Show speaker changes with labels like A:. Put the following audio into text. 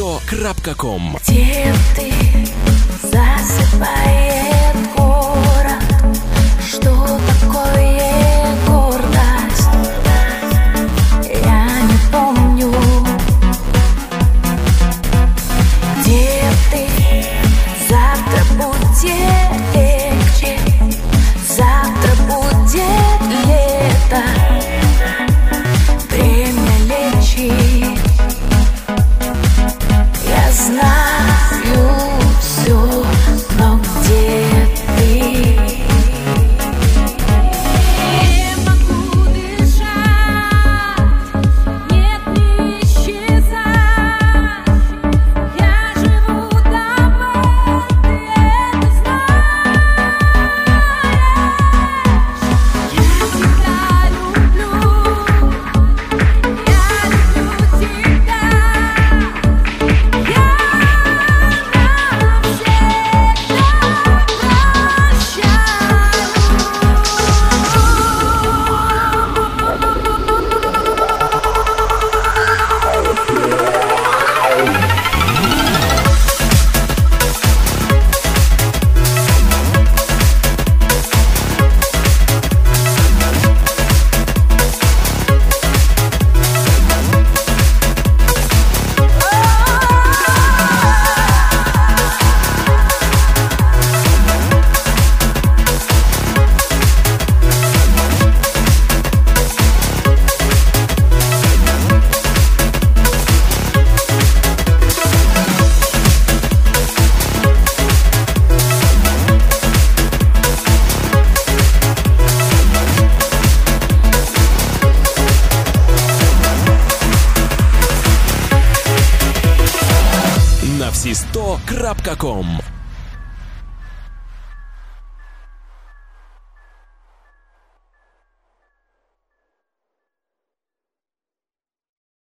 A: навсі100.com.
B: Где ты? Засыпает город. Что такое гордость? Я не помню. Где ты? Завтра будет легче. Завтра будет лето. Время лечит. Я знаю все, но где ты? Не могу дышать, нет, не исчезать. Я живу тобой, ты это знаешь. Я тебя люблю, я люблю тебя.
A: Навсі100.com.